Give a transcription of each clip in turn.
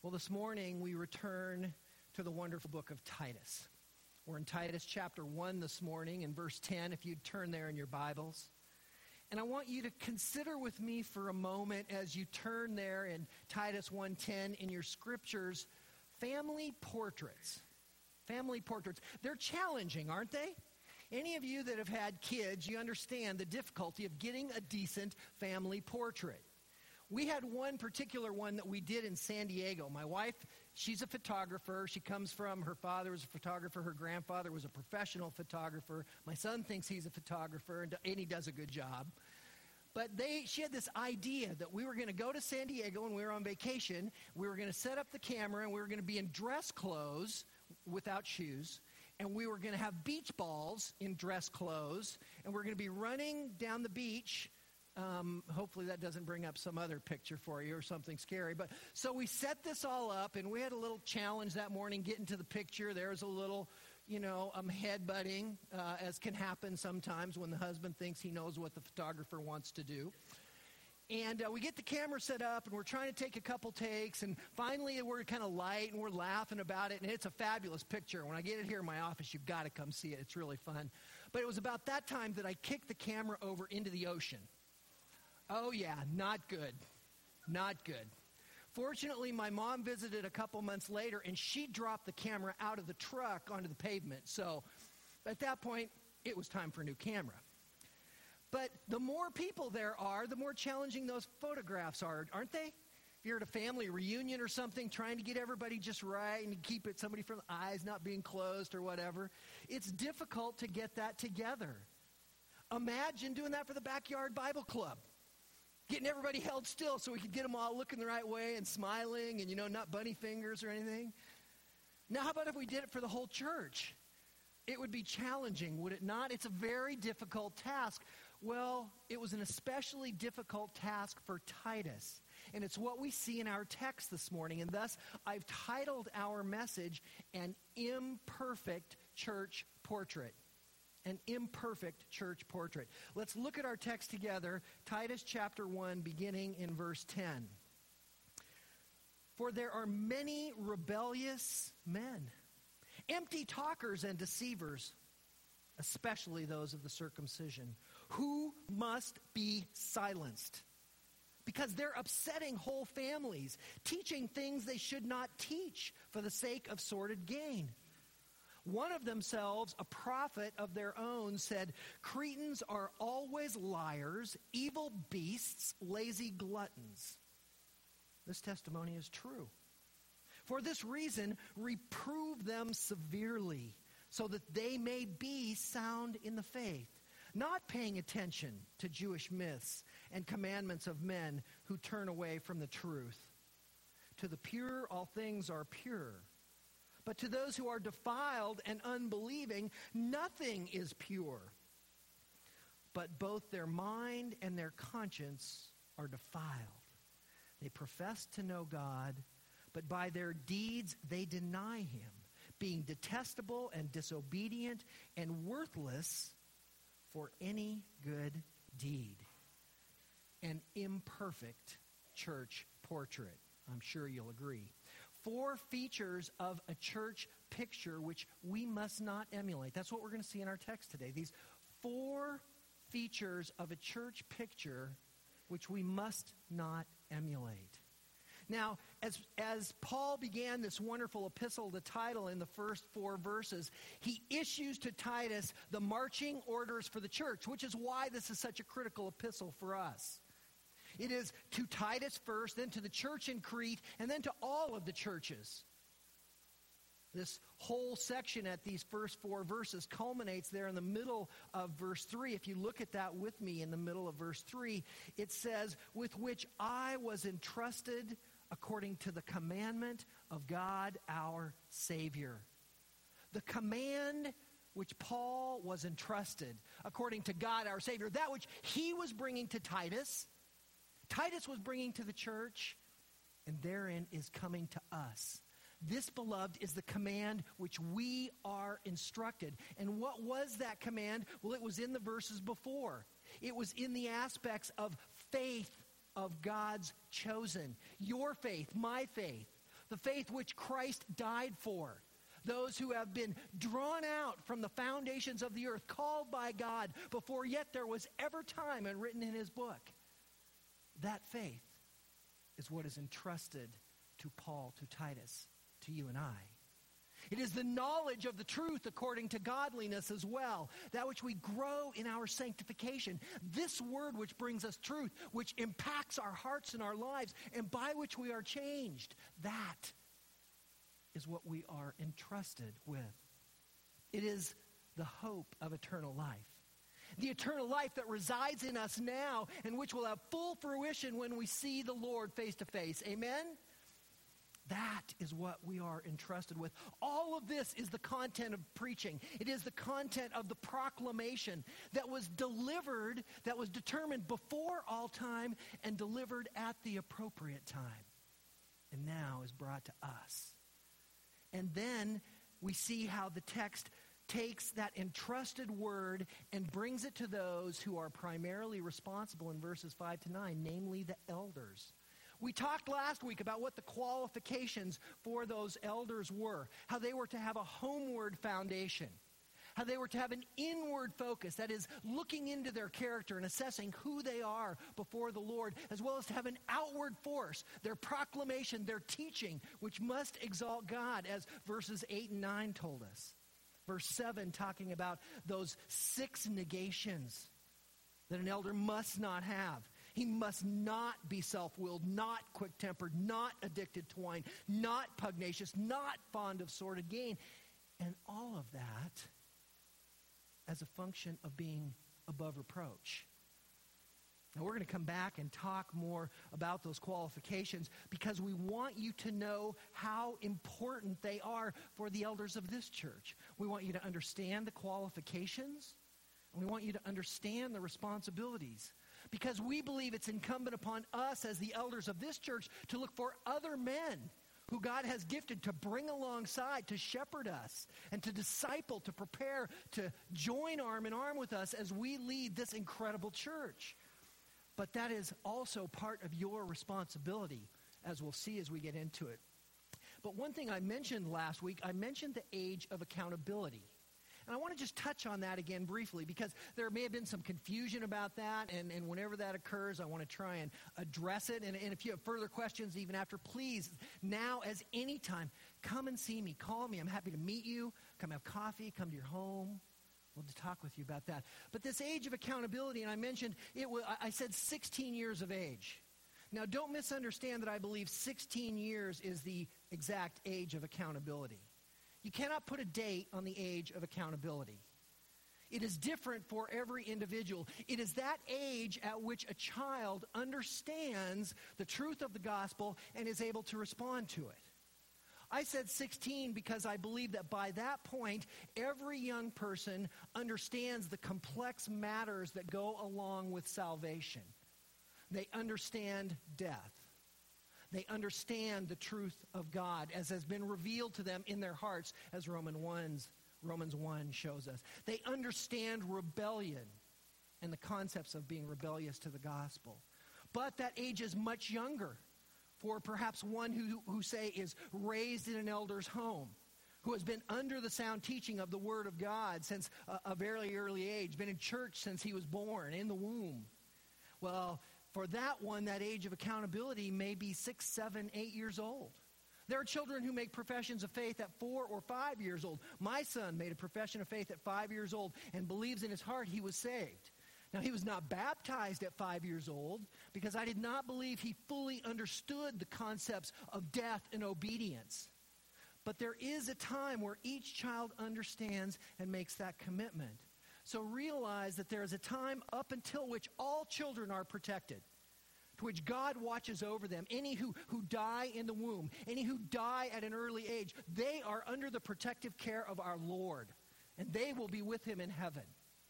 Well, this morning we return to the wonderful book of Titus. We're in Titus chapter 1 this morning in verse 10, if you'd turn there in your Bibles. And I want you to consider with me for a moment as you turn there in Titus 1:10 in your scriptures, family portraits. Family portraits. They're challenging, aren't they? Any of you that have had kids, you understand the difficulty of getting a decent family portrait. We had one particular one that we did in San Diego. My wife, she's a photographer. She comes from, her father was a photographer. Her grandfather was a professional photographer. My son thinks he's a photographer, and he does a good job. But she had this idea that we were going to go to San Diego when we were on vacation. We were going to set up the camera, and we were going to be in dress clothes without shoes. And we were going to have beach balls in dress clothes. And we're going to be running down the beach. Hopefully that doesn't bring up some other picture for you or something scary. But so we set this all up, and we had a little challenge that morning getting to the picture. There was a little, headbutting, as can happen sometimes when the husband thinks he knows what the photographer wants to do. And we get the camera set up, and we're trying to take a couple takes, and finally we're kind of light, and we're laughing about it, and it's a fabulous picture. When I get it here in my office, you've got to come see it. It's really fun. But it was about that time that I kicked the camera over into the ocean. Oh, yeah, not good. Not good. Fortunately, my mom visited a couple months later, and she dropped the camera out of the truck onto the pavement. So at that point, it was time for a new camera. But the more people there are, the more challenging those photographs are, aren't they? If you're at a family reunion or something, trying to get everybody just right and keep it, somebody from the eyes not being closed or whatever, it's difficult to get that together. Imagine doing that for the Backyard Bible Club. Getting everybody held still so we could get them all looking the right way and smiling and, not bunny fingers or anything. Now, how about if we did it for the whole church? It would be challenging, would it not? It's a very difficult task. Well, it was an especially difficult task for Titus. And it's what we see in our text this morning. And thus, I've titled our message, An Imperfect Church Portrait. An imperfect church portrait. Let's look at our text together, Titus chapter 1, beginning in verse 10. For there are many rebellious men, empty talkers and deceivers, especially those of the circumcision, who must be silenced, because they're upsetting whole families, teaching things they should not teach for the sake of sordid gain. One of themselves, a prophet of their own, said, Cretans are always liars, evil beasts, lazy gluttons. This testimony is true. For this reason, reprove them severely, so that they may be sound in the faith, not paying attention to Jewish myths and commandments of men who turn away from the truth. To the pure, all things are pure. But to those who are defiled and unbelieving, nothing is pure. But both their mind and their conscience are defiled. They profess to know God, but by their deeds they deny him, being detestable and disobedient and worthless for any good deed. An imperfect church portrait. I'm sure you'll agree. 4 features of a church picture which we must not emulate. That's what we're going to see in our text today. These 4 features of a church picture which we must not emulate. Now, as Paul began this wonderful epistle, the title in the first 4 verses, he issues to Titus the marching orders for the church, which is why this is such a critical epistle for us. It is to Titus first, then to the church in Crete, and then to all of the churches. This whole section at these first 4 verses culminates there in the middle of verse 3. If you look at that with me in the middle of verse 3, it says, with which I was entrusted according to the commandment of God our Savior. The command which Paul was entrusted according to God our Savior, that which he was bringing to Titus, Titus was bringing to the church, and therein is coming to us. This, beloved, is the command which we are instructed. And what was that command? Well, it was in the verses before. It was in the aspects of faith of God's chosen. Your faith, my faith. the faith which Christ died for. Those who have been drawn out from the foundations of the earth, called by God before yet there was ever time, and written in his book. That faith is what is entrusted to Paul, to Titus, to you and I. It is the knowledge of the truth according to godliness as well, that which we grow in our sanctification. This word which brings us truth, which impacts our hearts and our lives, and by which we are changed. That is what we are entrusted with. It is the hope of eternal life. The eternal life that resides in us now and which will have full fruition when we see the Lord face to face. Amen? That is what we are entrusted with. All of this is the content of preaching. It is the content of the proclamation that was delivered, that was determined before all time and delivered at the appropriate time. And now is brought to us. And then we see how the text takes that entrusted word and brings it to those who are primarily responsible in verses 5 to 9, namely the elders. We talked last week about what the qualifications for those elders were, how they were to have a homeward foundation, how they were to have an inward focus, that is, looking into their character and assessing who they are before the Lord, as well as to have an outward force, their proclamation, their teaching, which must exalt God, as verses 8 and 9 told us. Verse 7 talking about those 6 negations that an elder must not have. He must not be self-willed, not quick-tempered, not addicted to wine, not pugnacious, not fond of sordid gain. And all of that as a function of being above reproach. Now, we're going to come back and talk more about those qualifications because we want you to know how important they are for the elders of this church. We want you to understand the qualifications, and we want you to understand the responsibilities, because we believe it's incumbent upon us as the elders of this church to look for other men who God has gifted to bring alongside, to shepherd us, and to disciple, to prepare, to join arm in arm with us as we lead this incredible church. But that is also part of your responsibility, as we'll see as we get into it. But one thing I mentioned last week, I mentioned the age of accountability. And I want to just touch on that again briefly, because there may have been some confusion about that, and whenever that occurs, I want to try and address it. And if you have further questions even after, please, now as any time, come and see me. Call me. I'm happy to meet you. Come have coffee. Come to your home. We'll talk with you about that. But this age of accountability, and I mentioned, I said 16 years of age. Now, don't misunderstand that I believe 16 years is the exact age of accountability. You cannot put a date on the age of accountability. It is different for every individual. It is that age at which a child understands the truth of the gospel and is able to respond to it. I said 16 because I believe that by that point, every young person understands the complex matters that go along with salvation. They understand death. They understand the truth of God as has been revealed to them in their hearts, as Romans 1 shows us. They understand rebellion and the concepts of being rebellious to the gospel. But that age is much younger for perhaps one who say is raised in an elder's home, who has been under the sound teaching of the Word of God since a very early age, been in church since he was born, in the womb. Well, for that one, that age of accountability may be 6, 7, 8 years old. There are children who make professions of faith at 4 or 5 years old. My son made a profession of faith at 5 years old and believes in his heart he was saved. Now, he was not baptized at 5 years old because I did not believe he fully understood the concepts of death and obedience. But there is a time where each child understands and makes that commitment. So realize that there is a time up until which all children are protected, to which God watches over them. Any who die in the womb, any who die at an early age, they are under the protective care of our Lord, and they will be with him in heaven.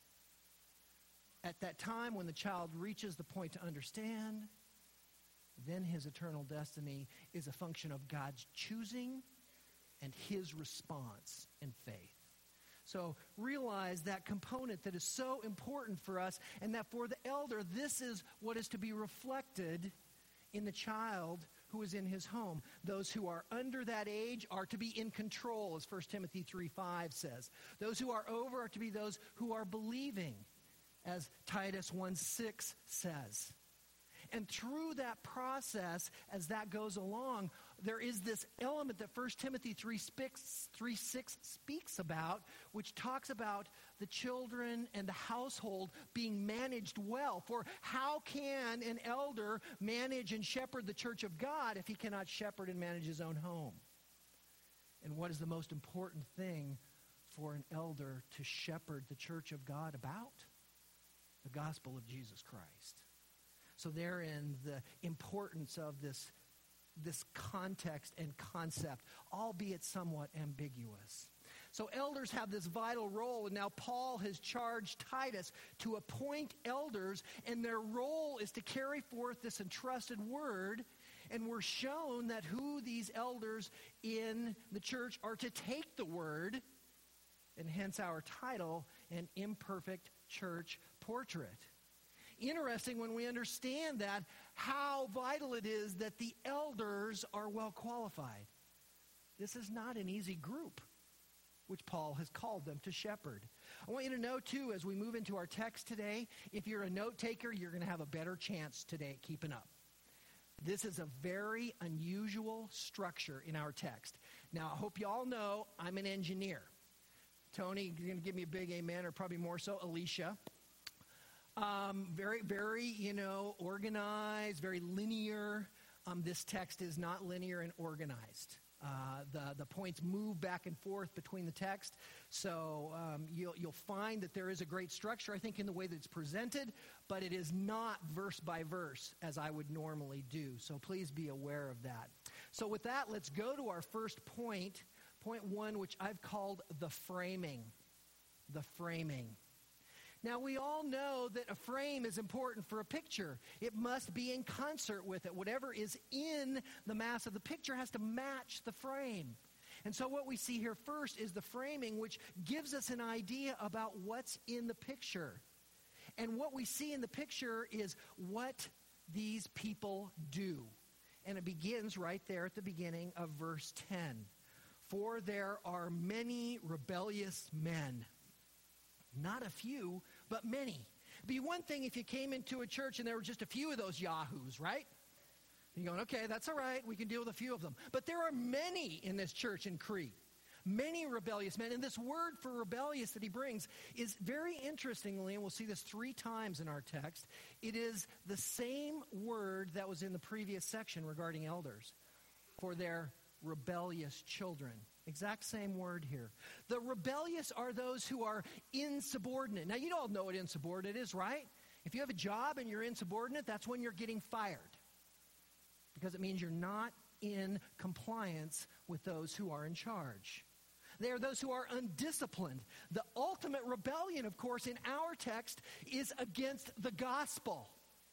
At that time when the child reaches the point to understand, then his eternal destiny is a function of God's choosing and his response in faith. So realize that component that is so important for us, and that for the elder, this is what is to be reflected in the child who is in his home. Those who are under that age are to be in control, as 1 Timothy 3:5 says. Those who are over are to be those who are believing, as Titus 1:6 says. And through that process, as that goes along, there is this element that 1 Timothy 3:6 speaks about, which talks about the children and the household being managed well. For how can an elder manage and shepherd the church of God if he cannot shepherd and manage his own home? And what is the most important thing for an elder to shepherd the church of God about? The gospel of Jesus Christ. So therein, the importance of this context and concept, albeit somewhat ambiguous. So elders have this vital role, and now Paul has charged Titus to appoint elders, and their role is to carry forth this entrusted word, and we're shown that who these elders in the church are to take the word, and hence our title, An Imperfect Church Portrait. Interesting when we understand that, how vital it is that the elders are well qualified. This is not an easy group, which Paul has called them to shepherd. I want you to know, too, as we move into our text today, if you're a note taker, you're going to have a better chance today at keeping up. This is a very unusual structure in our text. Now, I hope you all know I'm an engineer. Tony, you're going to give me a big amen, or probably more so, Alicia. Very, very, organized, very linear. This text is not linear and organized. The points move back and forth between the text. So you'll find that there is a great structure, I think, in the way that it's presented, but it is not verse by verse as I would normally do. So please be aware of that. So with that, let's go to our first point, point one, which I've called the framing. The framing. Now, we all know that a frame is important for a picture. It must be in concert with it. Whatever is in the mass of the picture has to match the frame. And so what we see here first is the framing, which gives us an idea about what's in the picture. And what we see in the picture is what these people do. And it begins right there at the beginning of verse 10. For there are many rebellious men. Not a few, but many. It'd be one thing if you came into a church and there were just a few of those yahoos, right? You're going, okay, that's all right. We can deal with a few of them. But there are many in this church in Crete. Many rebellious men. And this word for rebellious that he brings is very interestingly, and we'll see this 3 times in our text, it is the same word that was in the previous section regarding elders. For their rebellious children. Exact same word here. The rebellious are those who are insubordinate. Now, you all know what insubordinate is, right? If you have a job and you're insubordinate, that's when you're getting fired. Because it means you're not in compliance with those who are in charge. They are those who are undisciplined. The ultimate rebellion, of course, in our text is against the gospel.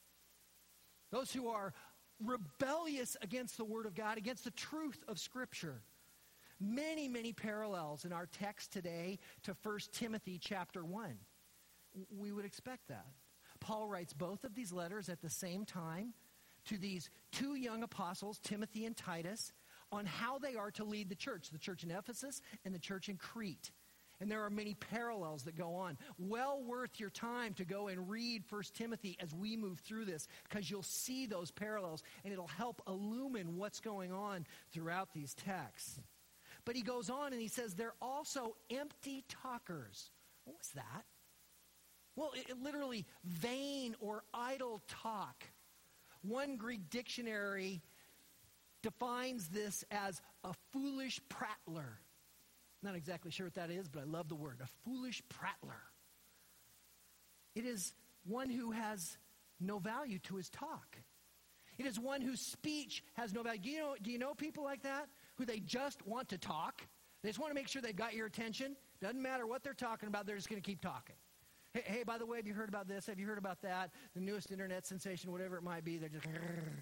Those who are rebellious against the Word of God, against the truth of Scripture. Many, many parallels in our text today to 1 Timothy chapter 1. We would expect that. Paul writes both of these letters at the same time to these 2 young apostles, Timothy and Titus, on how they are to lead the church in Ephesus and the church in Crete. And there are many parallels that go on. Well worth your time to go and read 1 Timothy as we move through this, because you'll see those parallels, and it'll help illumine what's going on throughout these texts. But he goes on and he says, they're also empty talkers. What was that? Well, it literally vain or idle talk. One Greek dictionary defines this as a foolish prattler. Not exactly sure what that is, but I love the word, a foolish prattler. It is one who has no value to his talk. It is one whose speech has no value. Do you know people like that? Who they just want to talk. They just want to make sure they've got your attention. Doesn't matter what they're talking about, they're just going to keep talking. Hey, by the way, have you heard about this? Have you heard about that? The newest internet sensation, whatever it might be, they're just,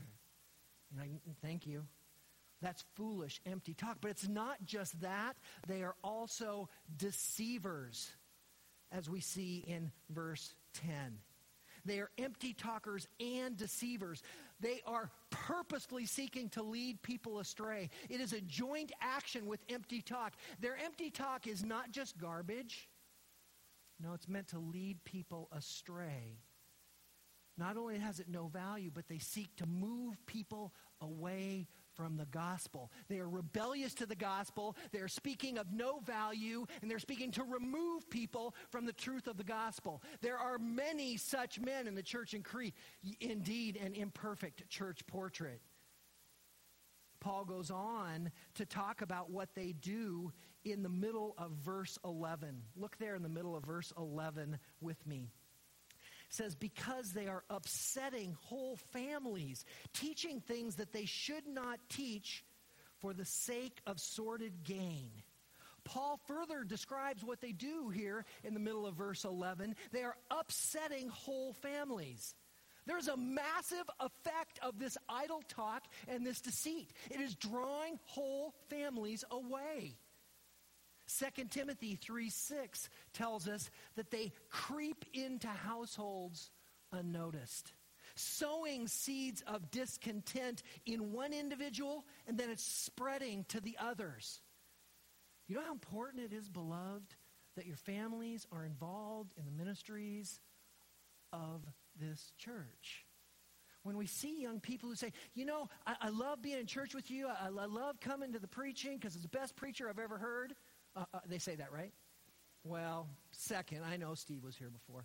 thank you. That's foolish, empty talk. But it's not just that. They are also deceivers, as we see in verse 10. They are empty talkers and deceivers. They are purposefully seeking to lead people astray. It is a joint action with empty talk. Their empty talk is not just garbage. No, it's meant to lead people astray. Not only has it no value, but they seek to move people away from the gospel. They are rebellious to the gospel. They are speaking of no value, and they're speaking to remove people from the truth of the gospel. There are many such men in the church in Crete. Indeed, an imperfect church portrait. Paul goes on to talk about what they do in the middle of verse 11. Look there in the middle of verse 11 with me. It says, because they are upsetting whole families, teaching things that they should not teach for the sake of sordid gain. Paul further describes what they do here in the middle of verse 11. They are upsetting whole families. There's a massive effect of this idle talk and this deceit. It is drawing whole families away. 2 Timothy 3:6 tells us that they creep into households unnoticed, sowing seeds of discontent in one individual, and then it's spreading to the others. You know how important it is, beloved, that your families are involved in the ministries of this church. When we see young people who say, you know, I love being in church with you. I love coming to the preaching because it's the best preacher I've ever heard. They say that, right? Well, second, I know Steve was here before.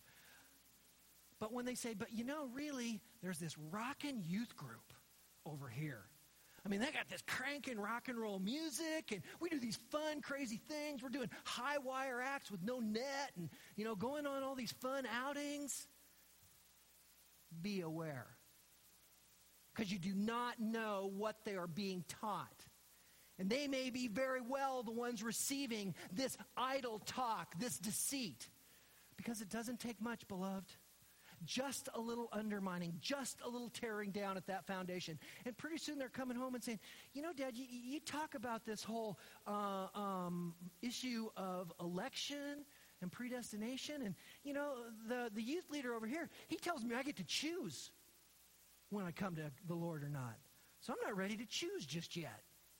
But when they say, but you know, really, there's this rockin' youth group over here. I mean, they got this cranking rock and roll music, and we do these fun, crazy things. We're doing high wire acts with no net and, you know, going on all these fun outings. Be aware. Because you do not know what they are being taught. And they may be very well the ones receiving this idle talk, this deceit. Because it doesn't take much, beloved. Just a little undermining, just a little tearing down at that foundation. And pretty soon they're coming home and saying, you know, Dad, you talk about this whole issue of election and predestination. And, you know, the youth leader over here, he tells me I get to choose when I come to the Lord or not. So I'm not ready to choose just yet.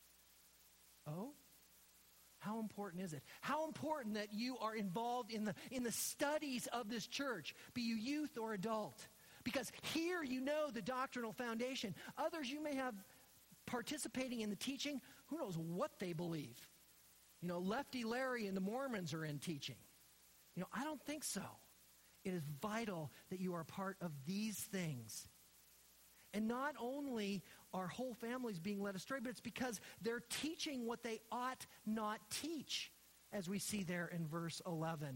Oh? How important is it? How important that you are involved in the studies of this church, be you youth or adult. Because here you know the doctrinal foundation. Others you may have participating in the teaching. Who knows what they believe? You know, Lefty Larry and the Mormons are in teaching. You know, I don't think so. It is vital that you are part of these things. And not only are whole families being led astray, but it's because they're teaching what they ought not teach, as we see there in verse 11.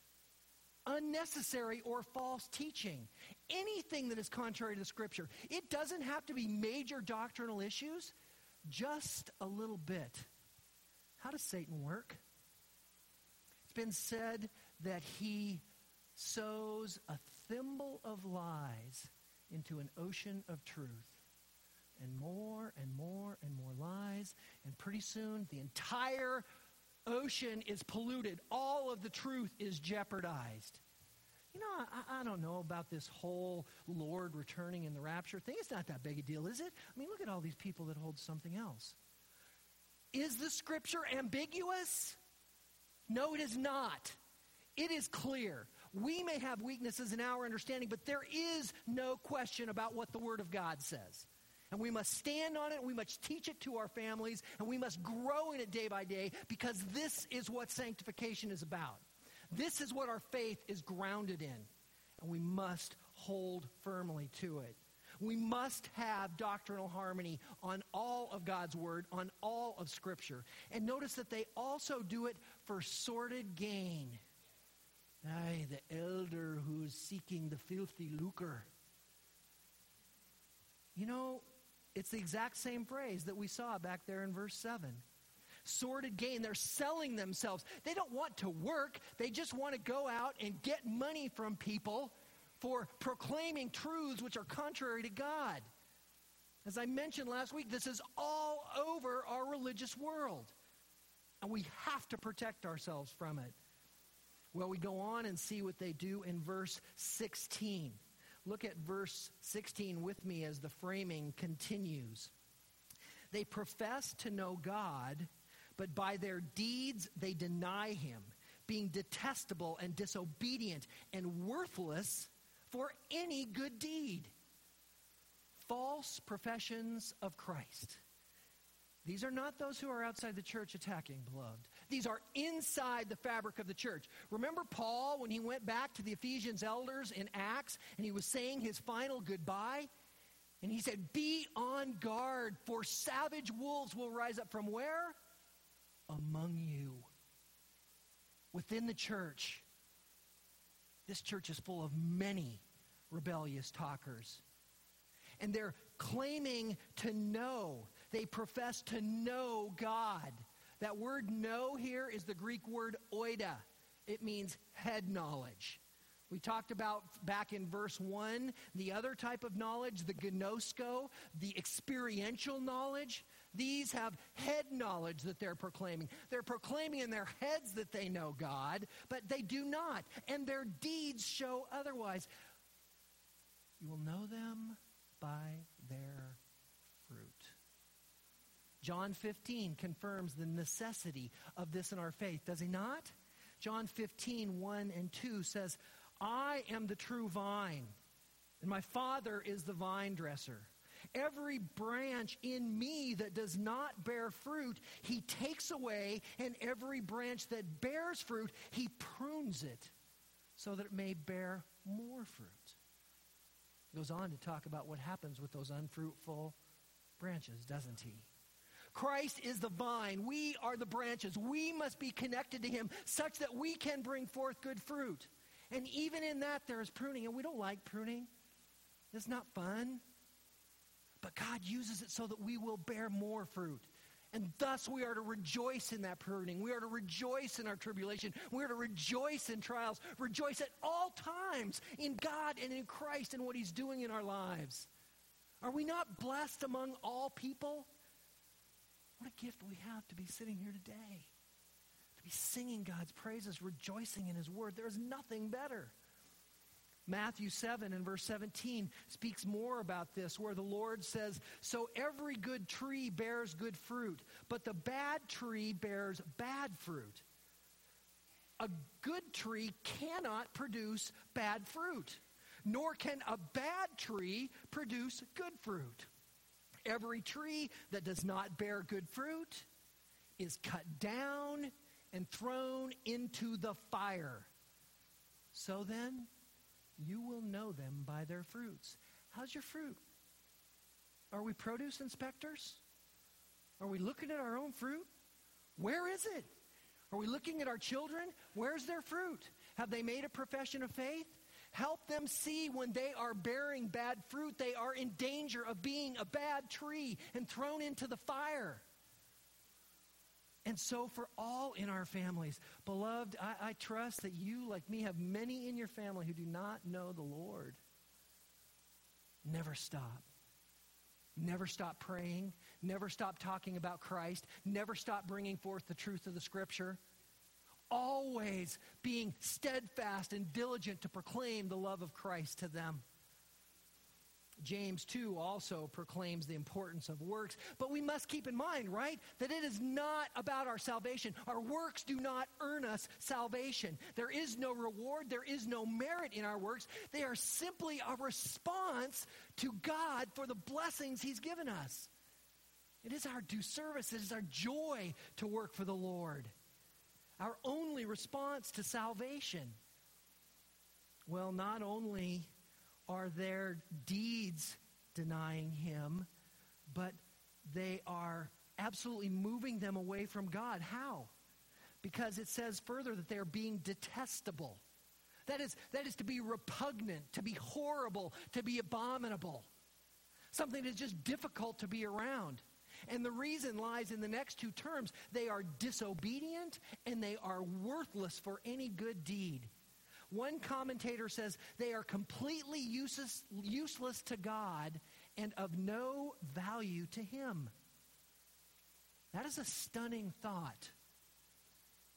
Unnecessary or false teaching. Anything that is contrary to the Scripture. It doesn't have to be major doctrinal issues, just a little bit. How does Satan work? It's been said that he sows a thimble of lies into an ocean of truth. And more and more and more lies. And pretty soon, the entire ocean is polluted. All of the truth is jeopardized. You know, I don't know about this whole Lord returning in the rapture thing. It's not that big a deal, is it? I mean, look at all these people that hold something else. Is the Scripture ambiguous? No, it is not. It is clear. We may have weaknesses in our understanding, but there is no question about what the Word of God says. And we must stand on it, we must teach it to our families, and we must grow in it day by day, because this is what sanctification is about. This is what our faith is grounded in, and we must hold firmly to it. We must have doctrinal harmony on all of God's Word, on all of Scripture. And notice that they also do it for sordid gain. Aye, the elder who is seeking the filthy lucre. You know, it's the exact same phrase that we saw back there in verse 7. Sordid gain. They're selling themselves. They don't want to work. They just want to go out and get money from people for proclaiming truths which are contrary to God. As I mentioned last week, this is all over our religious world. And we have to protect ourselves from it. Well, we go on and see what they do in verse 16. Look at verse 16 with me as the framing continues. They profess to know God, but by their deeds they deny him, being detestable and disobedient and worthless for any good deed. False professions of Christ. These are not those who are outside the church attacking, beloved. These are inside the fabric of the church. Remember Paul when he went back to the Ephesians elders in Acts and he was saying his final goodbye? And he said, be on guard, for savage wolves will rise up from where? Among you. Within the church. This church is full of many rebellious talkers. And they're claiming to know. They profess to know God. That word know here is the Greek word oida. It means head knowledge. We talked about back in verse 1, the other type of knowledge, the gnosko, the experiential knowledge. These have head knowledge that they're proclaiming. They're proclaiming in their heads that they know God, but they do not. And their deeds show otherwise. You will know them by their fruit. John 15 confirms the necessity of this in our faith, does he not? John 15, 1 and 2 says, I am the true vine, and my Father is the vine dresser. Every branch in me that does not bear fruit, he takes away, and every branch that bears fruit, he prunes it so that it may bear more fruit. He goes on to talk about what happens with those unfruitful branches, doesn't he? Christ is the vine. We are the branches. We must be connected to him such that we can bring forth good fruit. And even in that, there is pruning. And we don't like pruning. It's not fun. But God uses it so that we will bear more fruit. And thus we are to rejoice in that pruning. We are to rejoice in our tribulation. We are to rejoice in trials. Rejoice at all times in God and in Christ and what he's doing in our lives. Are we not blessed among all people? What a gift we have to be sitting here today. To be singing God's praises, rejoicing in his word. There is nothing better. Matthew 7 and verse 17 speaks more about this, where the Lord says, so every good tree bears good fruit, but the bad tree bears bad fruit. A good tree cannot produce bad fruit, nor can a bad tree produce good fruit. Every tree that does not bear good fruit is cut down and thrown into the fire. So then, you will know them by their fruits. How's your fruit? Are we produce inspectors? Are we looking at our own fruit? Where is it? Are we looking at our children? Where's their fruit? Have they made a profession of faith? Help them see when they are bearing bad fruit, they are in danger of being a bad tree and thrown into the fire. And so for all in our families, beloved, I trust that you, like me, have many in your family who do not know the Lord. Never stop. Never stop praying. Never stop talking about Christ. Never stop bringing forth the truth of the Scripture. Always being steadfast and diligent to proclaim the love of Christ to them. James 2 also proclaims the importance of works. But we must keep in mind, right, that it is not about our salvation. Our works do not earn us salvation. There is no reward. There is no merit in our works. They are simply a response to God for the blessings he's given us. It is our due service. It is our joy to work for the Lord. Our only response to salvation. Well, not only are their deeds denying him, but they are absolutely moving them away from God. How? Because it says further that they are being detestable. That is to be repugnant, to be horrible, to be abominable. Something that's just difficult to be around. And the reason lies in the next two terms. They are disobedient and they are worthless for any good deed. One commentator says they are completely useless to God and of no value to him. That is a stunning thought.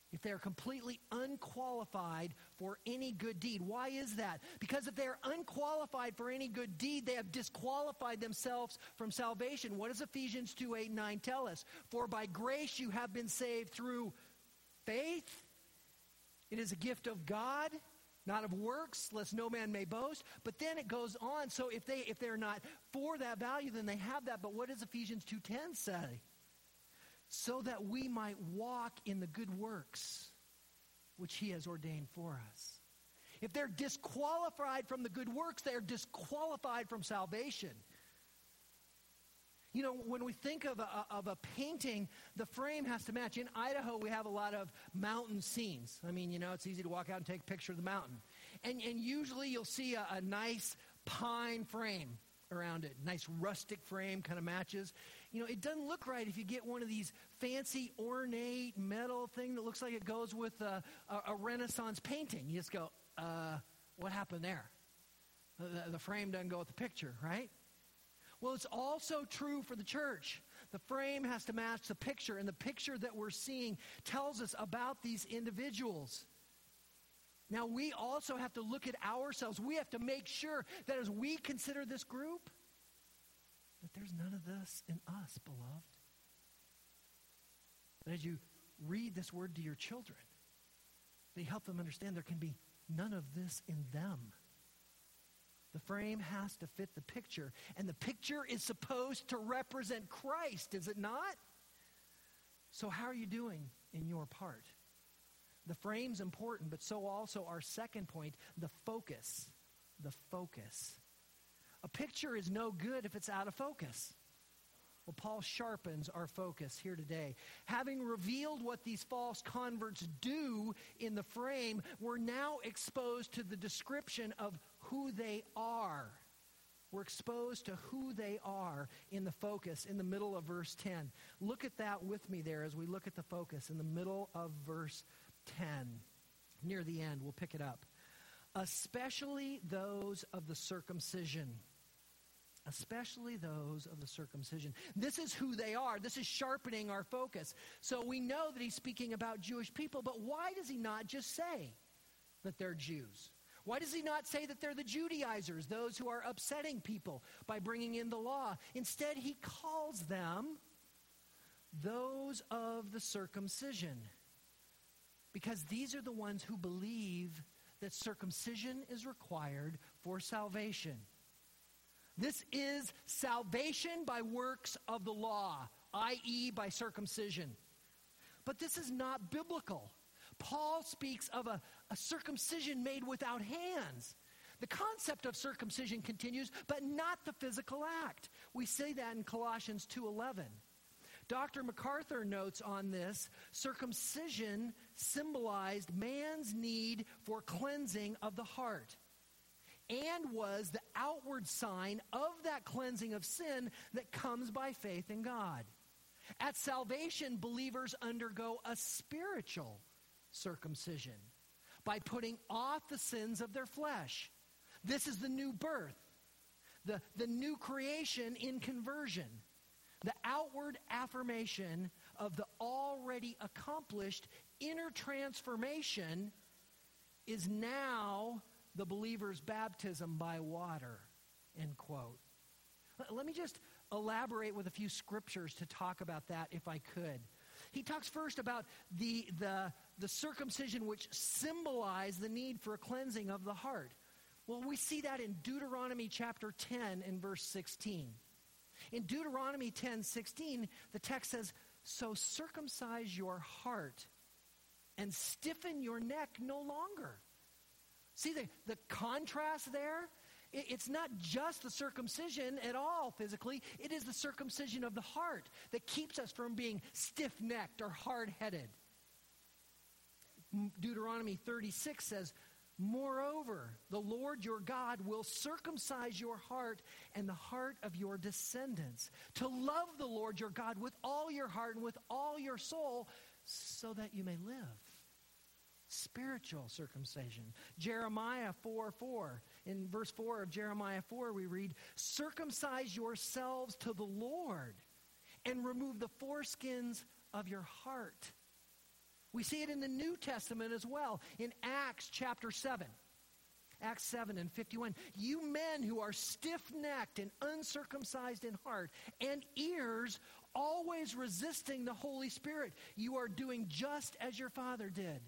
If they are completely unqualified for any good deed. Why is that? Because if they are unqualified for any good deed, they have disqualified themselves from salvation. What does Ephesians 2:8-9 tell us? For by grace you have been saved through faith. It is a gift of God, not of works, lest no man may boast. But then it goes on. So if they're not for that value, then they have that. But what does Ephesians 2:10 say? So that we might walk in the good works which he has ordained for us. If they're disqualified from the good works, they're disqualified from salvation. You know, when we think of a painting, the frame has to match. In Idaho, we have a lot of mountain scenes. I mean, you know, it's easy to walk out and take a picture of the mountain. And usually you'll see a nice pine frame around it. Nice rustic frame, kind of matches. You know, it doesn't look right if you get one of these fancy, ornate metal thing that looks like it goes with a Renaissance painting. You just go, what happened there? The frame doesn't go with the picture, right? Well, it's also true for the church. The frame has to match the picture, and the picture that we're seeing tells us about these individuals. Now, we also have to look at ourselves. We have to make sure that as we consider this group, that there's none of this in us, beloved. And as you read this word to your children, they help them understand there can be none of this in them. The frame has to fit the picture, and the picture is supposed to represent Christ, is it not? So how are you doing in your part? The frame's important, but so also our second point, the focus. The focus. A picture is no good if it's out of focus. Well, Paul sharpens our focus here today. Having revealed what these false converts do in the frame, we're now exposed to the description of who they are. We're exposed to who they are in the focus in the middle of verse 10. Look at that with me there as we look at the focus in the middle of verse 10. Near the end, we'll pick it up. Especially those of the circumcision. Especially those of the circumcision. This is who they are. This is sharpening our focus. So we know that he's speaking about Jewish people, but why does he not just say that they're Jews? Why does he not say that they're the Judaizers, those who are upsetting people by bringing in the law? Instead, he calls them those of the circumcision. Because these are the ones who believe that circumcision is required for salvation. This is salvation by works of the law, i.e. by circumcision. But this is not biblical. Paul speaks of a circumcision made without hands. The concept of circumcision continues, but not the physical act. We say that in Colossians 2:11. Dr. MacArthur notes on this, circumcision symbolized man's need for cleansing of the heart and was the outward sign of that cleansing of sin that comes by faith in God. At salvation, believers undergo a spiritual circumcision by putting off the sins of their flesh. This is the new birth, the new creation in conversion. The outward affirmation of the already accomplished inner transformation is now the believer's baptism by water, end quote. Let me just elaborate with a few scriptures to talk about that if I could. He talks first about the circumcision which symbolized the need for a cleansing of the heart. Well, we see that in Deuteronomy chapter 10 and verse 16. In Deuteronomy 10:16, the text says, "So circumcise your heart and stiffen your neck no longer." See the contrast there? It's not just the circumcision at all physically. It is the circumcision of the heart that keeps us from being stiff-necked or hard-headed. Deuteronomy 36 says, "Moreover, the Lord your God will circumcise your heart and the heart of your descendants, to love the Lord your God with all your heart and with all your soul, so that you may live." Spiritual circumcision. Jeremiah 4:4. In verse 4 of Jeremiah 4, we read, "Circumcise yourselves to the Lord and remove the foreskins of your heart." We see it in the New Testament as well, in Acts chapter 7. Acts 7 and 51. You men who are stiff-necked and uncircumcised in heart and ears, always resisting the Holy Spirit, you are doing just as your father did.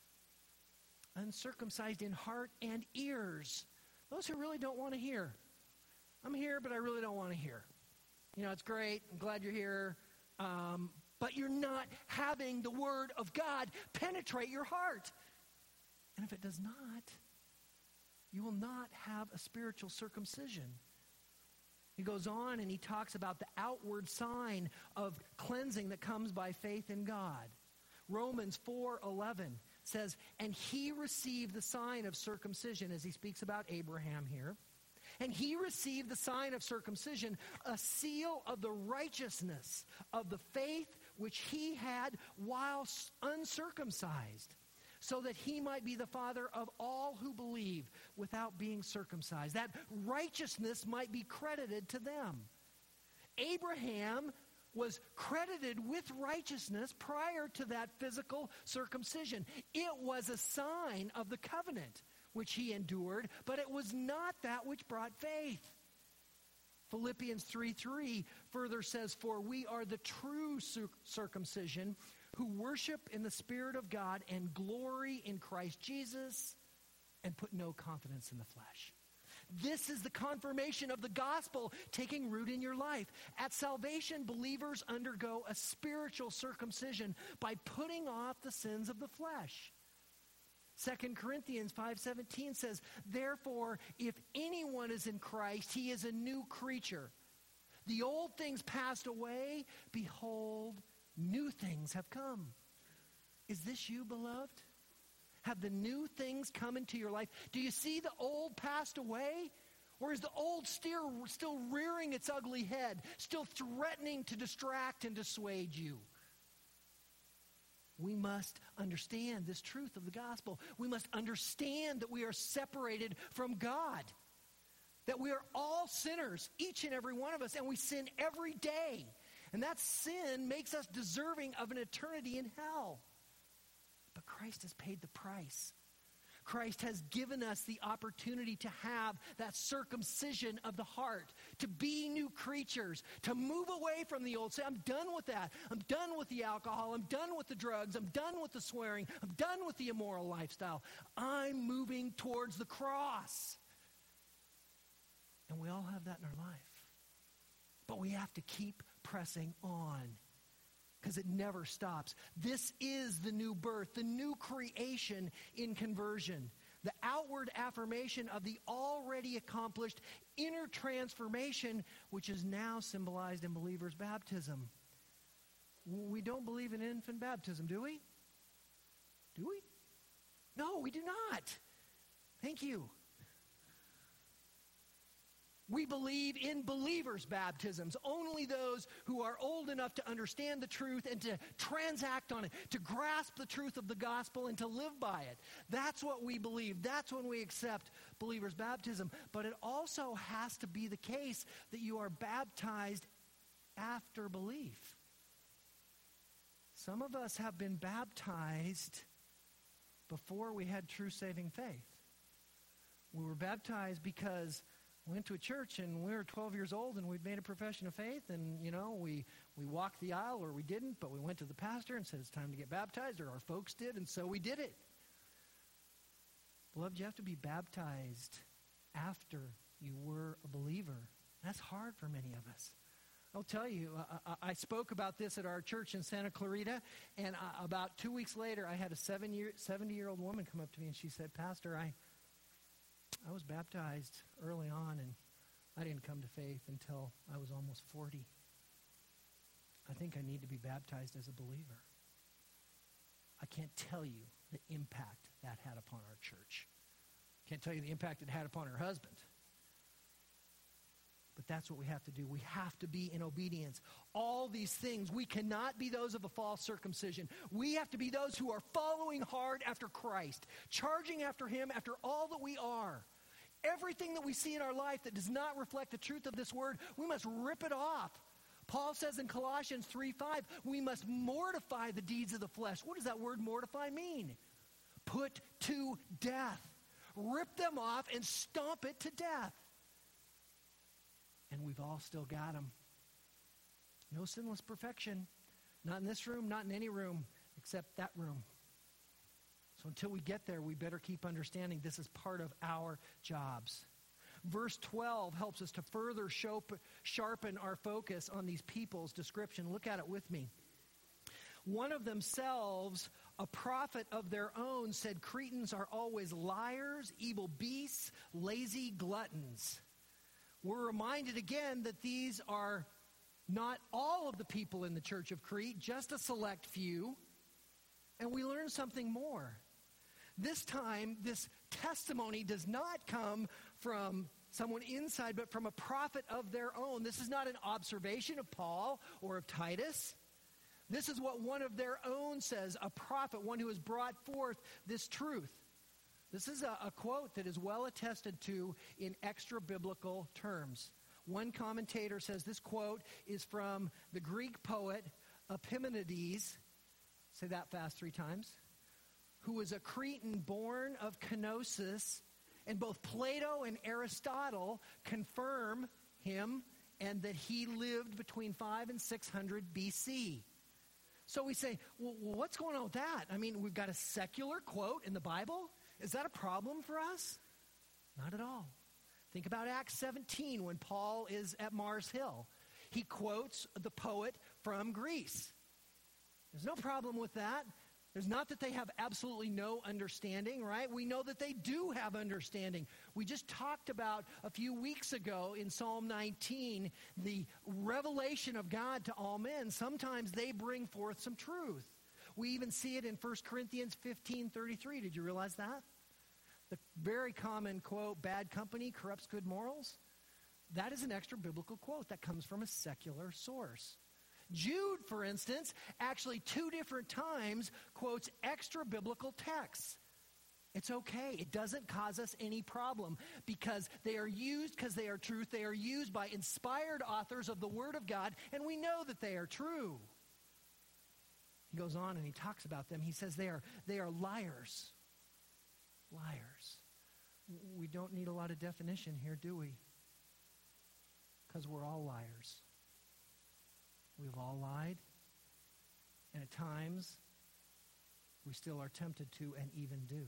Uncircumcised in heart and ears. Those who really don't want to hear. I'm here, but I really don't want to hear. You know, it's great. I'm glad you're here. But you're not having the Word of God penetrate your heart. And if it does not, you will not have a spiritual circumcision. He goes on and he talks about the outward sign of cleansing that comes by faith in God. Romans 4:11 says, and he received the sign of circumcision, as he speaks about Abraham here. And he received the sign of circumcision, a seal of the righteousness of the faith which he had while uncircumcised, so that he might be the father of all who believe without being circumcised. That righteousness might be credited to them. Abraham was credited with righteousness prior to that physical circumcision. It was a sign of the covenant which he endured, but it was not that which brought faith. Philippians 3:3 further says, for we are the true circumcision, who worship in the Spirit of God and glory in Christ Jesus and put no confidence in the flesh. This is the confirmation of the gospel taking root in your life. At salvation, believers undergo a spiritual circumcision by putting off the sins of the flesh. 2 Corinthians 5:17 says, therefore, if anyone is in Christ, he is a new creature. The old things passed away. Behold, new things have come. Is this you, beloved? Have the new things come into your life? Do you see the old passed away? Or is the old steer still rearing its ugly head, still threatening to distract and dissuade you? We must understand this truth of the gospel. We must understand that we are separated from God. That we are all sinners, each and every one of us, and we sin every day. And that sin makes us deserving of an eternity in hell. But Christ has paid the price. Christ has given us the opportunity to have that circumcision of the heart, to be new creatures, to move away from the old. Say, I'm done with that. I'm done with the alcohol. I'm done with the drugs. I'm done with the swearing. I'm done with the immoral lifestyle. I'm moving towards the cross. And we all have that in our life. But we have to keep pressing on, because it never stops. This is the new birth, the new creation in conversion, the outward affirmation of the already accomplished inner transformation, which is now symbolized in believers' baptism. We don't believe in infant baptism, do we? Do we? No, we do not. Thank you. We believe in believers' baptisms, only those who are old enough to understand the truth and to transact on it, to grasp the truth of the gospel and to live by it. That's what we believe. That's when we accept believers' baptism. But it also has to be the case that you are baptized after belief. Some of us have been baptized before we had true saving faith. We were baptized because we went to a church and we were 12 years old and we'd made a profession of faith, and, you know, we walked the aisle, or we didn't, but we went to the pastor and said it's time to get baptized, or our folks did, and so we did it. Beloved, you have to be baptized after you were a believer. That's hard for many of us. I'll tell you, I spoke about this at our church in Santa Clarita, and about 2 weeks later, I had a 70-year-old woman come up to me and she said, Pastor, I was baptized early on, and I didn't come to faith until I was almost 40. I think I need to be baptized as a believer. I can't tell you the impact that had upon our church. Can't tell you the impact it had upon her husband. But that's what we have to do. We have to be in obedience. All these things, we cannot be those of a false circumcision. We have to be those who are following hard after Christ, charging after him, after all that we are. Everything that we see in our life that does not reflect the truth of this word, we must rip it off. Paul says in Colossians 3:5, we must mortify the deeds of the flesh. What does that word mortify mean? Put to death. Rip them off and stomp it to death. And we've all still got them. No sinless perfection. Not in this room, not in any room except that room. So until we get there, we better keep understanding this is part of our jobs. Verse 12 helps us to further sharpen our focus on these people's description. Look at it with me. One of themselves, a prophet of their own, said Cretans are always liars, evil beasts, lazy gluttons. We're reminded again that these are not all of the people in the church of Crete, just a select few. And we learn something more. This time, this testimony does not come from someone inside, but from a prophet of their own. This is not an observation of Paul or of Titus. This is what one of their own says, a prophet, one who has brought forth this truth. This is a quote that is well attested to in extra-biblical terms. One commentator says this quote is from the Greek poet Epimenides, say that fast 3 times, who was a Cretan born of Kenosis, and both Plato and Aristotle confirm him and that he lived between 5 and 600 BC. So we say, well, what's going on with that? I mean, we've got a secular quote in the Bible. Is that a problem for us? Not at all. Think about Acts 17 when Paul is at Mars Hill. He quotes the poet from Greece. There's no problem with that. There's not that they have absolutely no understanding, right? We know that they do have understanding. We just talked about a few weeks ago in Psalm 19, the revelation of God to all men. Sometimes they bring forth some truth. We even see it in 1 Corinthians 15:33. Did you realize that? The very common quote, bad company corrupts good morals. That is an extra biblical quote that comes from a secular source. Jude, for instance, actually 2 different times quotes extra biblical texts. It's okay. It doesn't cause us any problem because they are used because they are truth. They are used by inspired authors of the Word of God, and we know that they are true. He goes on and he talks about them. He says they are liars. Liars. We don't need a lot of definition here, do we? Because we're all liars. We've all lied. And at times, we still are tempted to and even do.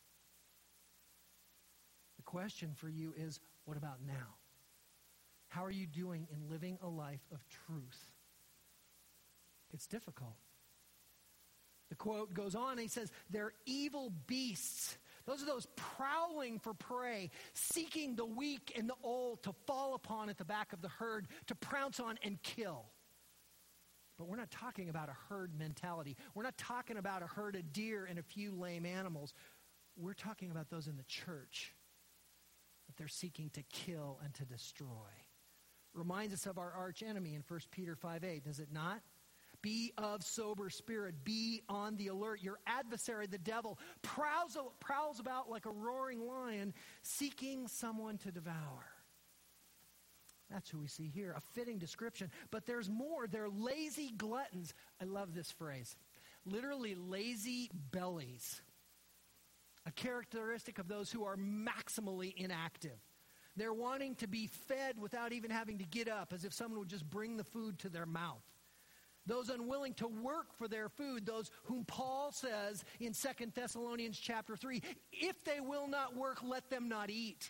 The question for you is, what about now? How are you doing in living a life of truth? It's difficult. The quote goes on and he says, they're evil beasts. Those are those prowling for prey, seeking the weak and the old to fall upon at the back of the herd, to pounce on and kill. But we're not talking about a herd mentality. We're not talking about a herd of deer and a few lame animals. We're talking about those in the church that they're seeking to kill and to destroy. Reminds us of our arch enemy in 1 Peter 5:8, does it not? Be of sober spirit. Be on the alert. Your adversary, the devil, prowls about like a roaring lion, seeking someone to devour. That's who we see here, a fitting description. But there's more. They're lazy gluttons. I love this phrase. Literally lazy bellies. A characteristic of those who are maximally inactive. They're wanting to be fed without even having to get up, as if someone would just bring the food to their mouth. Those unwilling to work for their food, those whom Paul says in 2 Thessalonians chapter 3, if they will not work, let them not eat.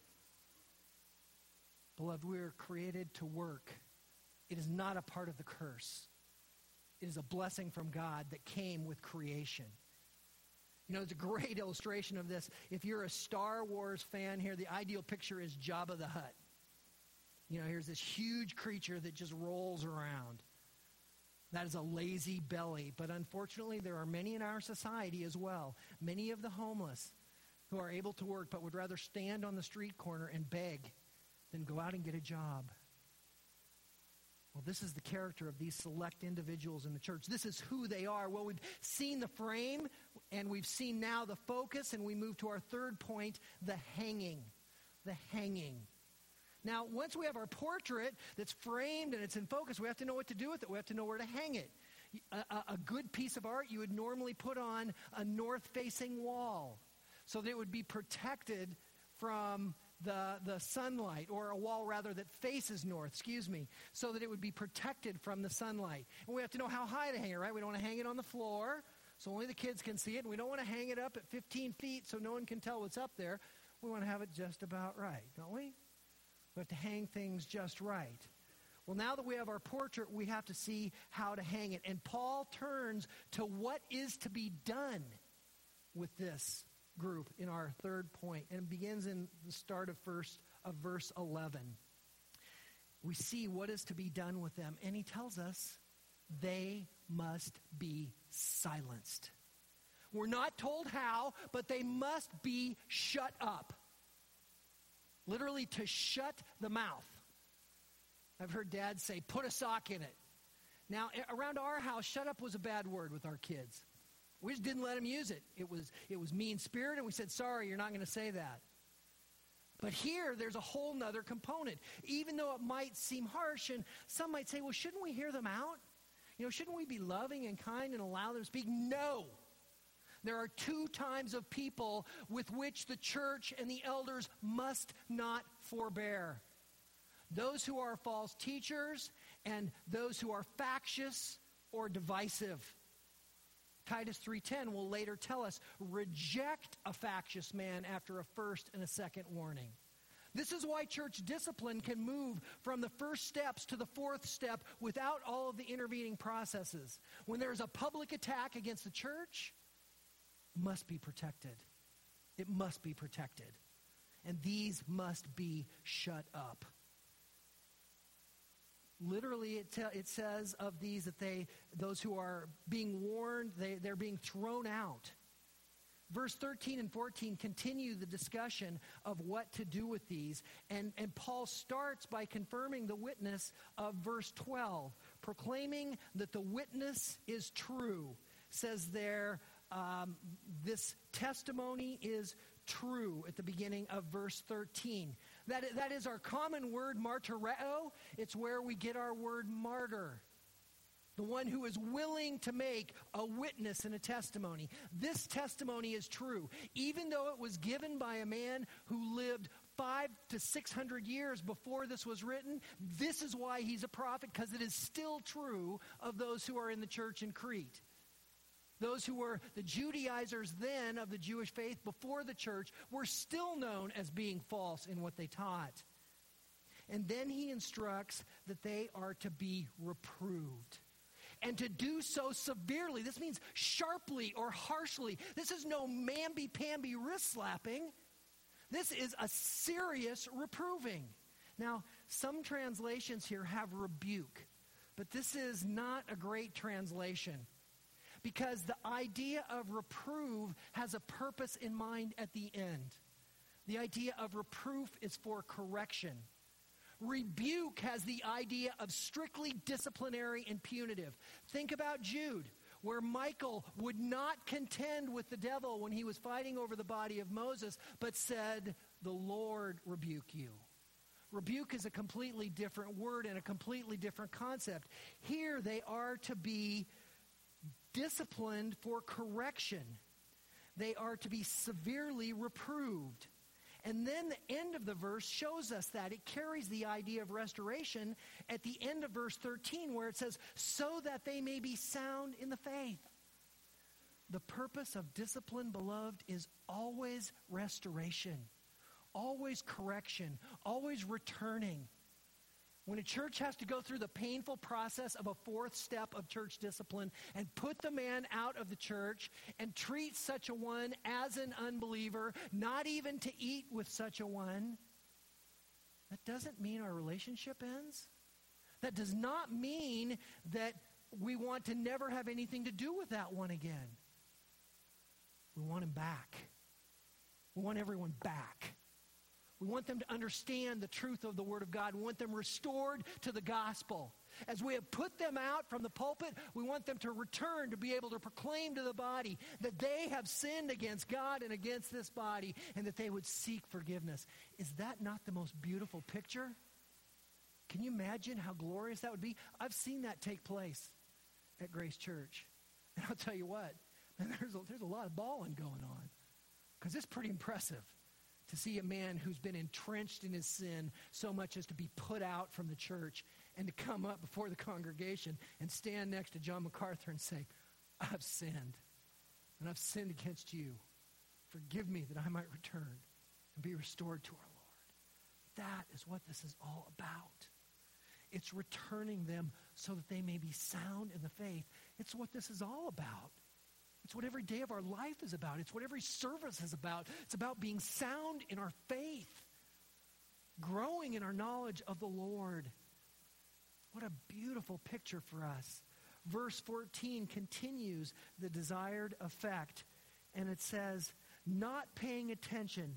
Beloved, we are created to work. It is not a part of the curse. It is a blessing from God that came with creation. You know, it's a great illustration of this. If you're a Star Wars fan here, the ideal picture is Jabba the Hutt. You know, here's this huge creature that just rolls around. That is a lazy belly. But unfortunately, there are many in our society as well. Many of the homeless who are able to work but would rather stand on the street corner and beg than go out and get a job. Well, this is the character of these select individuals in the church. This is who they are. Well, we've seen the frame, and we've seen now the focus, and we move to our third point, the hanging. The hanging. Now, once we have our portrait that's framed and it's in focus, we have to know what to do with it. We have to know where to hang it. A good piece of art you would normally put on a north-facing wall so that it would be protected from the sunlight, or a wall rather that faces north, so that it would be protected from the sunlight. And we have to know how high to hang it, right? We don't want to hang it on the floor so only the kids can see it, and we don't want to hang it up at 15 feet so no one can tell what's up there. We want to have it just about right, don't we? We have to hang things just right. Well, now that we have our portrait, we have to see how to hang it. And Paul turns to what is to be done with this group in our third point, and it begins in the start of verse 11. We see what is to be done with them, and he tells us they must be silenced. We're not told how, but they must be shut up. Literally, to shut the mouth. I've heard dads say, put a sock in it. Now, around our house, shut up was a bad word with our kids. We just didn't let them use it. It was mean-spirited, and we said, sorry, you're not going to say that. But here, there's a whole nother component. Even though it might seem harsh, and some might say, well, shouldn't we hear them out? Shouldn't we be loving and kind and allow them to speak? No. There are two types of people with which the church and the elders must not forbear. Those who are false teachers and those who are factious or divisive. Titus 3:10 will later tell us, reject a factious man after a first and a second warning. This is why church discipline can move from the first steps to the fourth step without all of the intervening processes. When there's a public attack against the church, it must be protected. It must be protected. And these must be shut up. Literally, it says of these that those who are being warned, they're being thrown out. Verse 13 and 14 continue the discussion of what to do with these. And Paul starts by confirming the witness of verse 12, proclaiming that the witness is true. Says there, this testimony is true at the beginning of verse 13. That is our common word, martyreo. It's where we get our word martyr. The one who is willing to make a witness and a testimony. This testimony is true. Even though it was given by a man who lived 500 to 600 years before this was written, this is why he's a prophet, because it is still true of those who are in the church in Crete. Those who were the Judaizers then of the Jewish faith before the church were still known as being false in what they taught. And then he instructs that they are to be reproved. And to do so severely. This means sharply or harshly. This is no mamby-pamby wrist slapping. This is a serious reproving. Now, some translations here have rebuke, but this is not a great translation. Because the idea of reprove has a purpose in mind at the end. The idea of reproof is for correction. Rebuke has the idea of strictly disciplinary and punitive. Think about Jude, where Michael would not contend with the devil when he was fighting over the body of Moses, but said, the Lord rebuke you. Rebuke is a completely different word and a completely different concept. Here they are to be disciplined for correction. They are to be severely reproved. And then the end of the verse shows us that. It carries the idea of restoration at the end of verse 13 where it says, so that they may be sound in the faith. The purpose of discipline, beloved, is always restoration, always correction, always returning. When a church has to go through the painful process of a fourth step of church discipline and put the man out of the church and treat such a one as an unbeliever, not even to eat with such a one, that doesn't mean our relationship ends. That does not mean that we want to never have anything to do with that one again. We want him back. We want everyone back. We want them to understand the truth of the Word of God. We want them restored to the gospel. As we have put them out from the pulpit, we want them to return to be able to proclaim to the body that they have sinned against God and against this body, and that they would seek forgiveness. Is that not the most beautiful picture? Can you imagine how glorious that would be? I've seen that take place at Grace Church. And I'll tell you what, man, there's a lot of balling going on, because it's pretty impressive to see a man who's been entrenched in his sin so much as to be put out from the church and to come up before the congregation and stand next to John MacArthur and say, I've sinned, and I've sinned against you. Forgive me that I might return and be restored to our Lord. That is what this is all about. It's returning them so that they may be sound in the faith. It's what this is all about. It's what every day of our life is about. It's what every service is about. It's about being sound in our faith, growing in our knowledge of the Lord. What a beautiful picture for us. Verse 14 continues the desired effect, and it says, not paying attention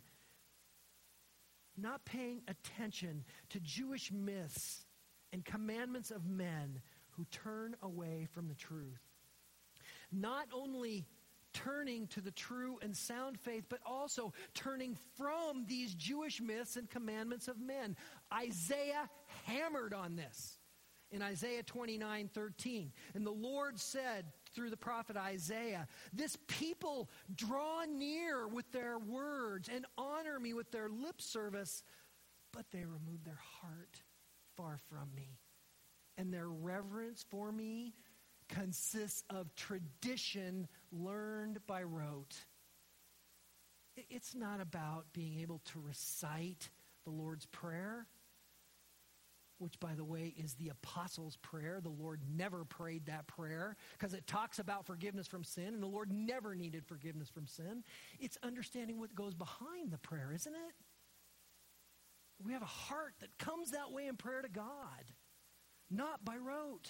to Jewish myths and commandments of men who turn away from the truth. Not only turning to the true and sound faith, but also turning from these Jewish myths and commandments of men. Isaiah hammered on this in Isaiah 29:13. And the Lord said through the prophet Isaiah, this people draw near with their words and honor me with their lip service, but they remove their heart far from me. And their reverence for me consists of tradition learned by rote. It's not about being able to recite the Lord's Prayer, which, by the way, is the Apostles' Prayer. The Lord never prayed that prayer because it talks about forgiveness from sin, and the Lord never needed forgiveness from sin. It's understanding what goes behind the prayer, isn't it? We have a heart that comes that way in prayer to God, not by rote.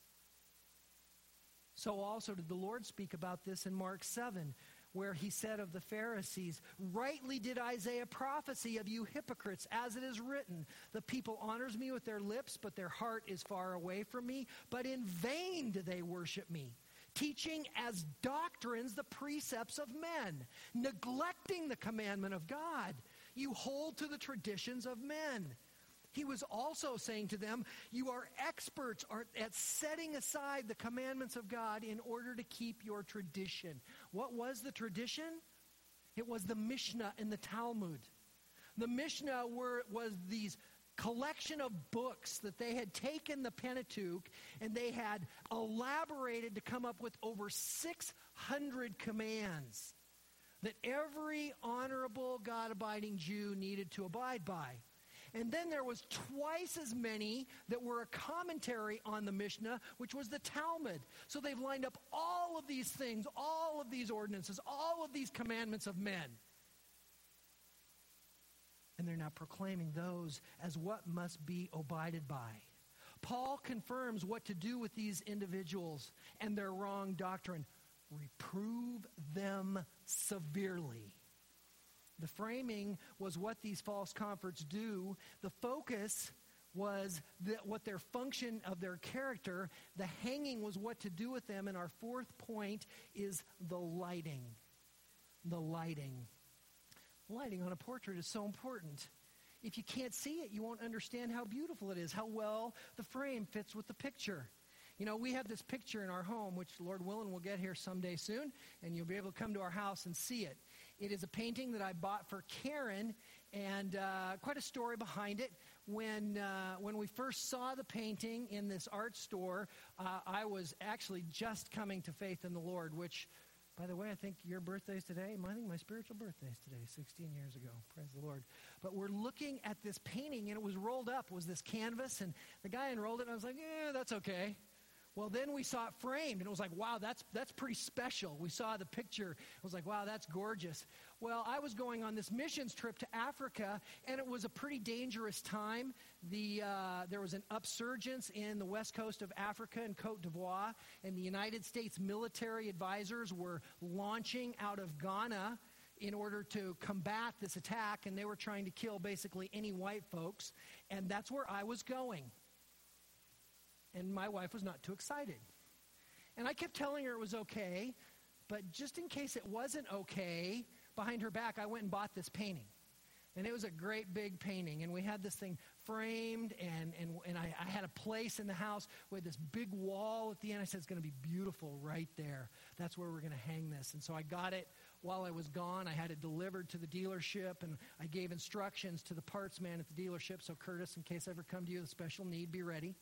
So also did the Lord speak about this in Mark 7, where he said of the Pharisees, rightly did Isaiah prophesy of you hypocrites, as it is written, the people honors me with their lips, but their heart is far away from me. But in vain do they worship me, teaching as doctrines the precepts of men, neglecting the commandment of God. You hold to the traditions of men. He was also saying to them, you are experts at setting aside the commandments of God in order to keep your tradition. What was the tradition? It was the Mishnah and the Talmud. The Mishnah was these collection of books that they had taken the Pentateuch and they had elaborated to come up with over 600 commands that every honorable, God-abiding Jew needed to abide by. And then there was twice as many that were a commentary on the Mishnah, which was the Talmud. So they've lined up all of these things, all of these ordinances, all of these commandments of men. And they're now proclaiming those as what must be abided by. Paul confirms what to do with these individuals and their wrong doctrine. Reprove them severely. The framing was what these false converts do. The focus was what their function of their character. The hanging was what to do with them. And our fourth point is the lighting. The lighting. Lighting on a portrait is so important. If you can't see it, you won't understand how beautiful it is, how well the frame fits with the picture. You know, we have this picture in our home, which Lord willing will get here someday soon, and you'll be able to come to our house and see it. It is a painting that I bought for Karen, and quite a story behind it. When we first saw the painting in this art store, I was actually just coming to faith in the Lord, which, by the way, I think your birthday's today. I think my spiritual birthday's today, 16 years ago. Praise the Lord. But we're looking at this painting, and it was rolled up. It was this canvas, and the guy unrolled it, and I was like, that's okay. Well, then we saw it framed, and it was like, wow, that's pretty special. We saw the picture. It was like, wow, that's gorgeous. Well, I was going on this missions trip to Africa, and it was a pretty dangerous time. There was an upsurgence in the west coast of Africa in Côte d'Ivoire, and the United States military advisors were launching out of Ghana in order to combat this attack, and they were trying to kill basically any white folks, and that's where I was going. And my wife was not too excited. And I kept telling her it was okay, but just in case it wasn't okay, behind her back, I went and bought this painting. And it was a great big painting, and we had this thing framed, and I had a place in the house with this big wall at the end. I said, it's going to be beautiful right there. That's where we're going to hang this. And so I got it while I was gone. I had it delivered to the dealership, and I gave instructions to the parts man at the dealership. So Curtis, in case I ever come to you with a special need, be ready.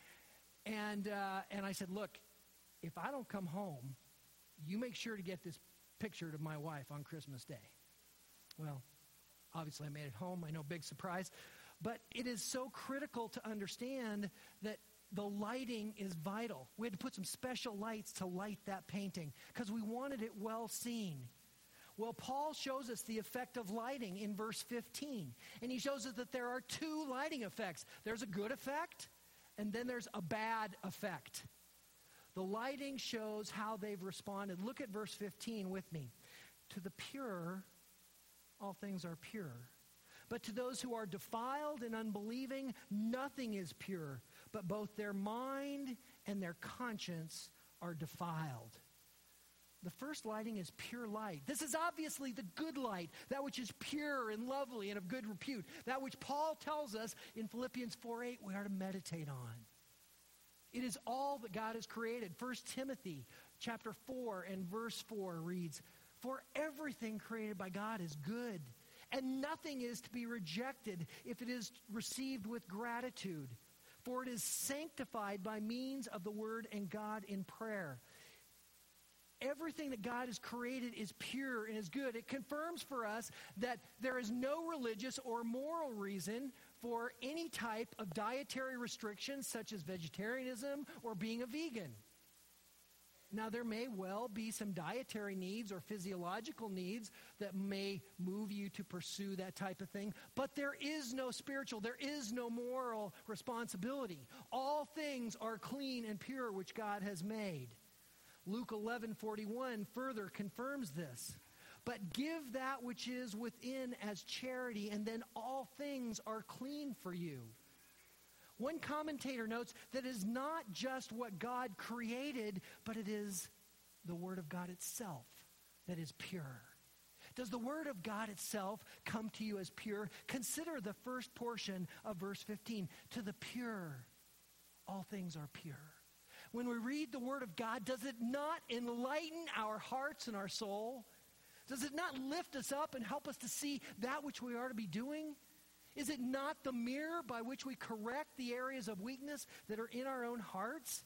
And I said, look, if I don't come home, you make sure to get this picture to my wife on Christmas Day. Well, obviously I made it home. I know, big surprise. But it is so critical to understand that the lighting is vital. We had to put some special lights to light that painting because we wanted it well seen. Well, Paul shows us the effect of lighting in verse 15. And he shows us that there are two lighting effects. There's a good effect, and then there's a bad effect. The lighting shows how they've responded. Look at verse 15 with me. To the pure, all things are pure. But to those who are defiled and unbelieving, nothing is pure, but both their mind and their conscience are defiled. The first lighting is pure light. This is obviously the good light, that which is pure and lovely and of good repute, that which Paul tells us in Philippians 4:8 we are to meditate on. It is all that God has created. 1 Timothy chapter 4 and verse 4 reads, for everything created by God is good, and nothing is to be rejected if it is received with gratitude. For it is sanctified by means of the word and God in prayer. Everything that God has created is pure and is good. It confirms for us that there is no religious or moral reason for any type of dietary restrictions such as vegetarianism or being a vegan. Now, there may well be some dietary needs or physiological needs that may move you to pursue that type of thing, but there is no spiritual, there is no moral responsibility. All things are clean and pure, which God has made. Luke 11:41 further confirms this. But give that which is within as charity, and then all things are clean for you. One commentator notes that it is not just what God created, but it is the Word of God itself that is pure. Does the Word of God itself come to you as pure? Consider the first portion of verse 15. To the pure, all things are pure. When we read the Word of God, does it not enlighten our hearts and our soul? Does it not lift us up and help us to see that which we are to be doing? Is it not the mirror by which we correct the areas of weakness that are in our own hearts?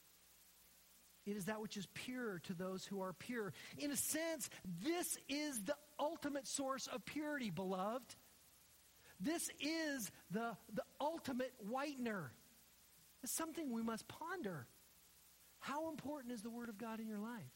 It is that which is pure to those who are pure. In a sense, this is the ultimate source of purity, beloved. This is the ultimate whitener. It's something we must ponder. How important is the Word of God in your life?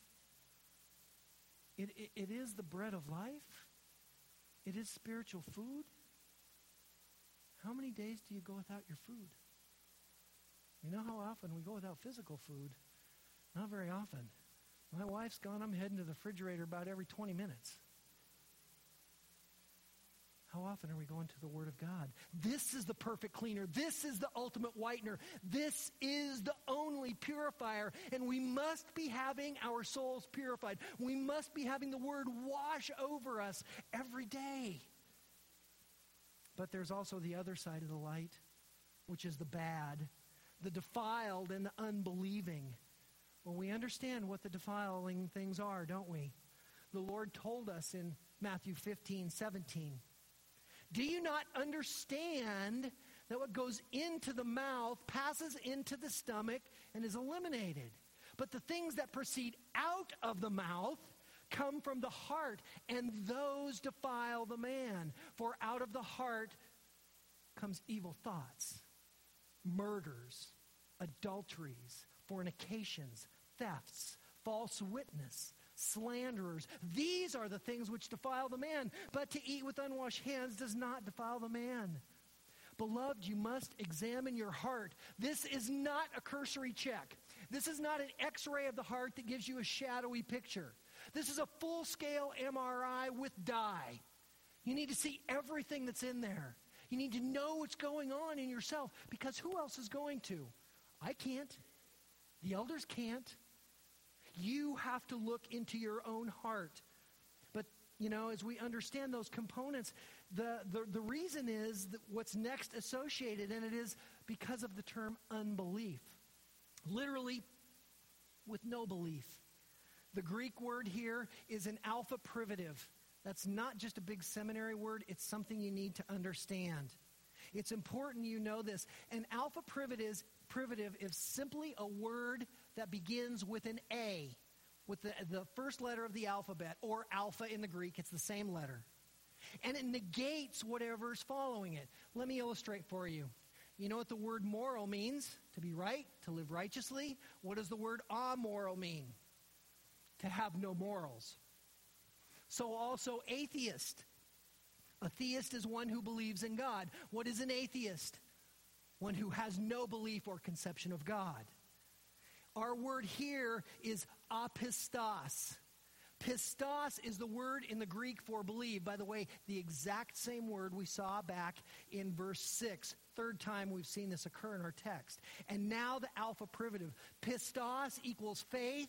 It is the bread of life. It is spiritual food. How many days do you go without your food? You know how often we go without physical food? Not very often. My wife's gone. I'm heading to the refrigerator about every 20 minutes. How often are we going to the Word of God? This is the perfect cleaner. This is the ultimate whitener. This is the only purifier. And we must be having our souls purified. We must be having the Word wash over us every day. But there's also the other side of the light, which is the bad, the defiled and the unbelieving. Well, we understand what the defiling things are, don't we? The Lord told us in Matthew 15:17. Do you not understand that what goes into the mouth passes into the stomach and is eliminated? But the things that proceed out of the mouth come from the heart, and those defile the man. For out of the heart comes evil thoughts, murders, adulteries, fornications, thefts, false witness, slanderers. These are the things which defile the man. But to eat with unwashed hands does not defile the man. Beloved, you must examine your heart. This is not a cursory check. This is not an x-ray of the heart that gives you a shadowy picture. This is a full-scale MRI with dye. You need to see everything that's in there. You need to know what's going on in yourself, because who else is going to? I can't. The elders can't. You have to look into your own heart. But, as we understand those components, the reason is that what's next associated, and it is because of the term unbelief. Literally, with no belief. The Greek word here is an alpha privative. That's not just a big seminary word. It's something you need to understand. It's important you know this. An alpha privative is simply a word that begins with an A, with the first letter of the alphabet, or alpha in the Greek. It's the same letter. And it negates whatever's following it. Let me illustrate for you. You know what the word moral means? To be right, to live righteously. What does the word amoral mean? To have no morals. So also atheist. A theist is one who believes in God. What is an atheist? One who has no belief or conception of God. Our word here is apistos. Pistos is the word in the Greek for believe. By the way, the exact same word we saw back in verse 6. Third time we've seen this occur in our text. And now the alpha privative. Pistos equals faith.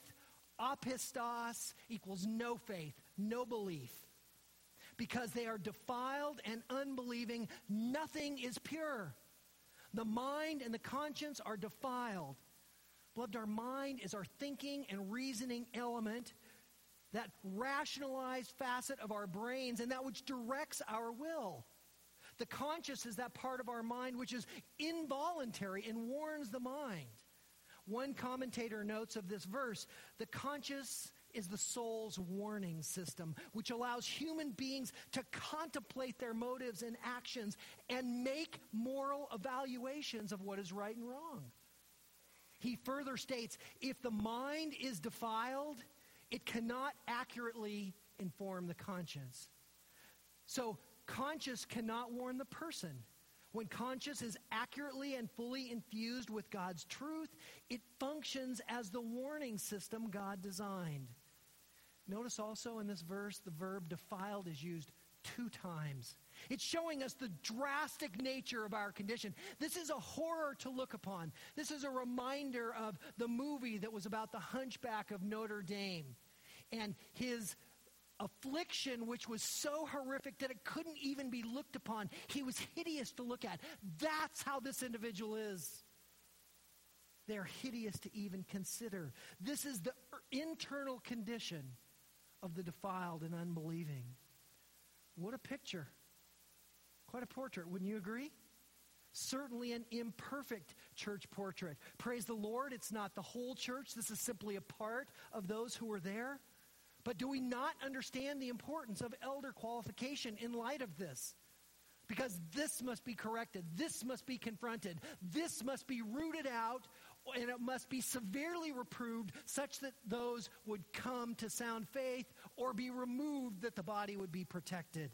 Apistos equals no faith, no belief. Because they are defiled and unbelieving, nothing is pure. The mind and the conscience are defiled. Beloved, our mind is our thinking and reasoning element, that rationalized facet of our brains, and that which directs our will. The conscious is that part of our mind which is involuntary and warns the mind. One commentator notes of this verse, the conscious is the soul's warning system, which allows human beings to contemplate their motives and actions and make moral evaluations of what is right and wrong. He further states, if the mind is defiled, it cannot accurately inform the conscience. So, conscience cannot warn the person. When conscience is accurately and fully infused with God's truth, it functions as the warning system God designed. Notice also in this verse, the verb defiled is used 2 times. It's showing us the drastic nature of our condition. This is a horror to look upon. This is a reminder of the movie that was about the Hunchback of Notre Dame and his affliction, which was so horrific that it couldn't even be looked upon. He was hideous to look at. That's how this individual is. They're hideous to even consider. This is the internal condition of the defiled and unbelieving. What a picture. Quite a portrait, wouldn't you agree? Certainly an imperfect church portrait. Praise the Lord, it's not the whole church. This is simply a part of those who were there. But do we not understand the importance of elder qualification in light of this? Because this must be corrected. This must be confronted. This must be rooted out, and it must be severely reproved such that those would come to sound faith or be removed that the body would be protected.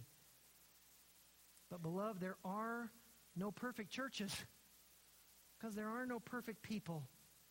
But beloved, there are no perfect churches because there are no perfect people.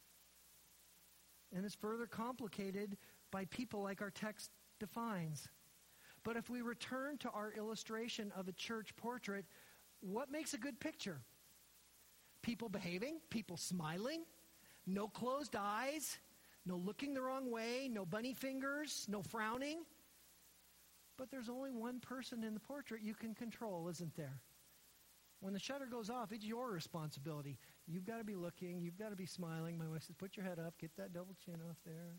And it's further complicated by people like our text defines. But if we return to our illustration of a church portrait, what makes a good picture? People behaving, people smiling, no closed eyes, no looking the wrong way, no bunny fingers, no frowning. But there's only one person in the portrait you can control, isn't there? When the shutter goes off, it's your responsibility. You've got to be looking. You've got to be smiling. My wife says, put your head up. Get that double chin off there.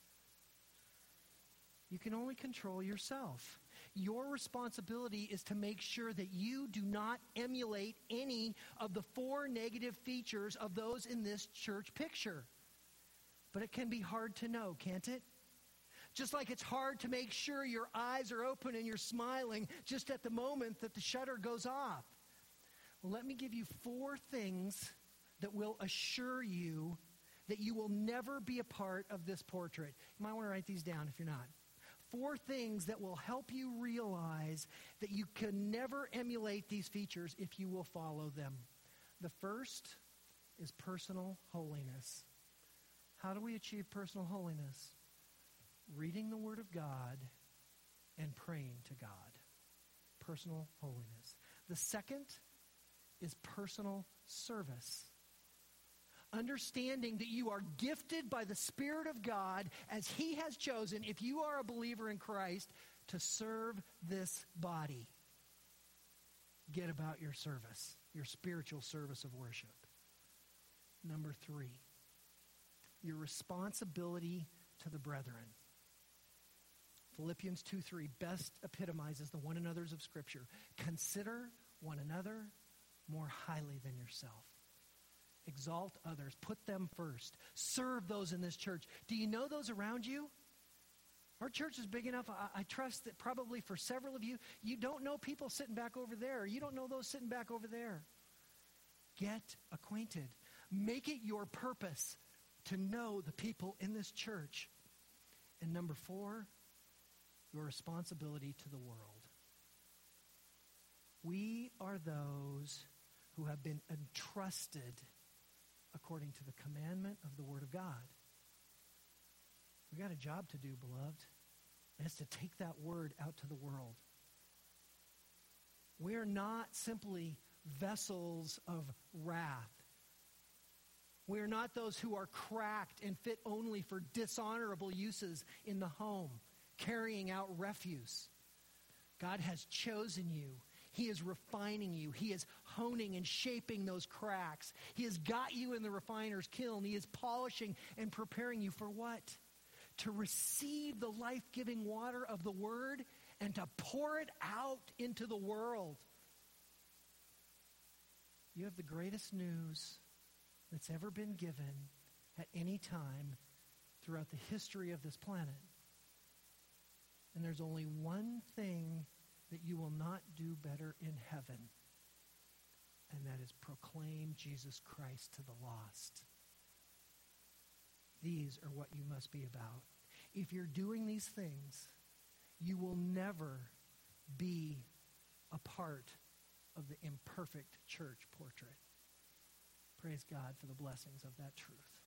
You can only control yourself. Your responsibility is to make sure that you do not emulate any of the 4 negative features of those in this church picture. But it can be hard to know, can't it? Just like it's hard to make sure your eyes are open and you're smiling just at the moment that the shutter goes off. Well, let me give you 4 things that will assure you that you will never be a part of this portrait. You might want to write these down if you're not. 4 things that will help you realize that you can never emulate these features if you will follow them. The first is personal holiness. How do we achieve personal holiness? reading the Word of God and praying to God. Personal holiness. The second is personal service. Understanding that you are gifted by the Spirit of God as He has chosen, if you are a believer in Christ, to serve this body. Get about your service, your spiritual service of worship. Number 3, your responsibility to the brethren. Philippians 2:3 best epitomizes the one another's of Scripture. Consider one another more highly than yourself. Exalt others. Put them first. Serve those in this church. Do you know those around you? Our church is big enough. I trust that probably for several of you, you don't know people sitting back over there. You don't know those sitting back over there. Get acquainted. Make it your purpose to know the people in this church. And number 4, your responsibility to the world. We are those who have been entrusted according to the commandment of the Word of God. We got a job to do, beloved. And it's to take that word out to the world. We are not simply vessels of wrath. We are not those who are cracked and fit only for dishonorable uses in the home, carrying out refuse. God has chosen you. He is refining you. He is honing and shaping those cracks. He has got you in the refiner's kiln. He is polishing and preparing you for what? To receive the life-giving water of the Word and to pour it out into the world. You have the greatest news that's ever been given at any time throughout the history of this planet. And there's only one thing that you will not do better in heaven, and that is proclaim Jesus Christ to the lost. These are what you must be about. If you're doing these things, you will never be a part of the imperfect church portrait. Praise God for the blessings of that truth.